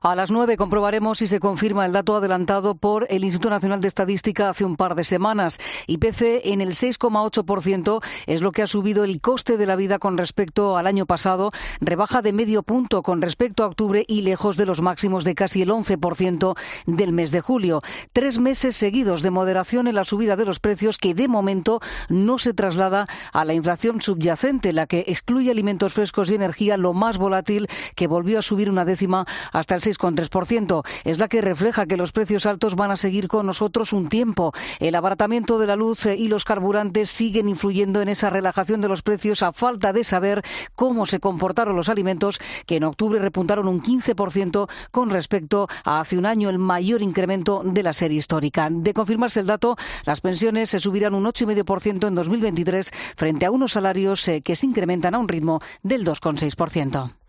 A las 9 comprobaremos si se confirma el dato adelantado por el Instituto Nacional de Estadística hace un par de semanas. IPC en el 6,8% es lo que ha subido el coste de la vida con respecto al año pasado, rebaja de medio punto con respecto a octubre y lejos de los máximos de casi el 11% del mes de julio. 3 meses seguidos de moderación en la subida de los precios que de momento no se traslada a la inflación subyacente, la que excluye alimentos frescos y energía, lo más volátil, que volvió a subir una décima hasta el 6,3%. Es la que refleja que los precios altos van a seguir con nosotros un tiempo. El abaratamiento de la luz y los carburantes siguen influyendo en esa relajación de los precios a falta de saber cómo se comportaron los alimentos, que en octubre repuntaron un 15% con respecto a hace un año, el mayor incremento de la serie histórica. De confirmarse el dato, las pensiones se subirán un 8,5% en 2023 frente a unos salarios que se incrementan a un ritmo del 2,6%.